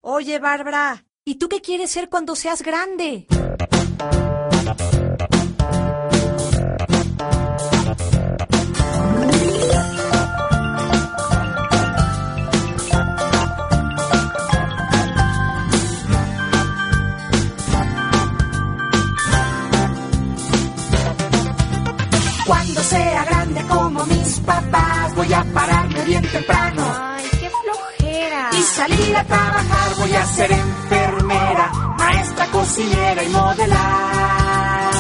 Oye, Bárbara, ¿y tú qué quieres ser cuando seas grande? Cuando sea grande como mis papás, voy a pararme bien temprano. Ay, qué flojera. Y salir a trabajar, voy a ser enfermera, maestra, cocinera y modelar.